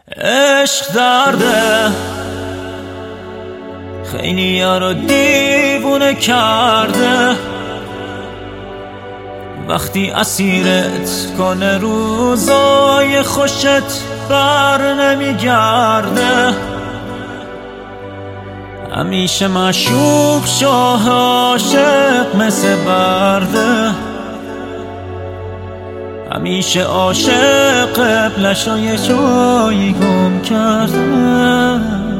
عشق درده، خیلی ها رو دیوونه کرده. وقتی اسیرت کنه روزای خوشت بر نمیگرده. همیشه معشوق شاه عاشق مثل برده. همیشه عاشق قبلش رو یه جایی گم کرده.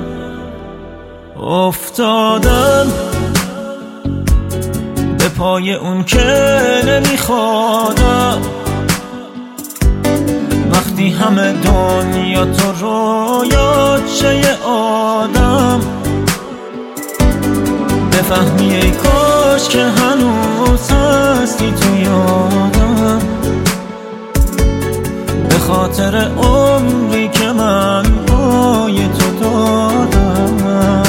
افتادم به پای اون که نمیخوادم. وقتی همه دنیا تو رویات شه یه آدم، بفهمی ای کاش که هنوز هستی تو یادم. به خاطر عمری که من پای تو دادم.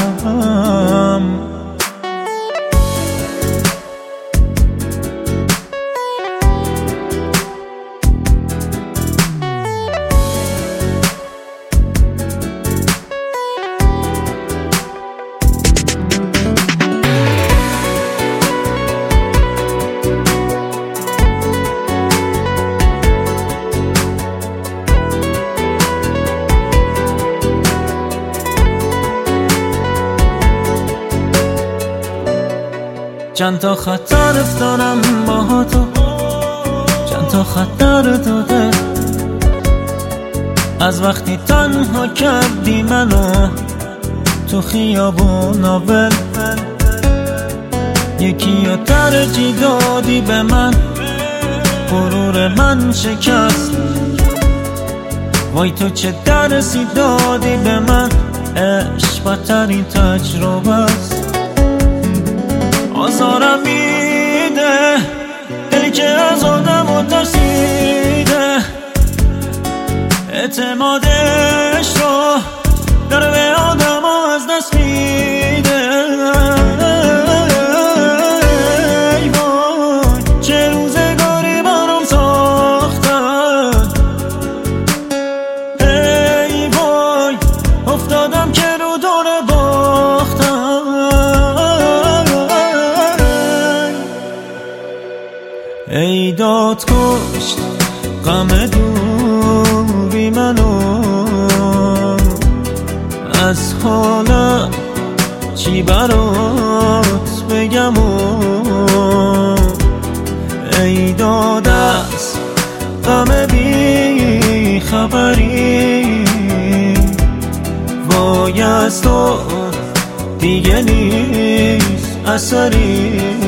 چند تا خطر افتادم با تو، چند تا خطر داده. از وقتی تنها کردی منو تو خیابون ول، یکی رو ترجیح دادی به من، غرور من شکست. وای تو چه درسی دادی به من، عشق بدترین تجربه است. آزارم میده دلی که از آدم و ترسیده، اعتمادش رو داره به آدم ها از دست میده. ای وای چه روزگاری برام ساختن. ای وای افتادم که رو دور باختم. ای داد کشت غم دوری منو، از حالم چی برات بگم. ای داد از غم بی خبری، وای از تو دیگه نیست اثری.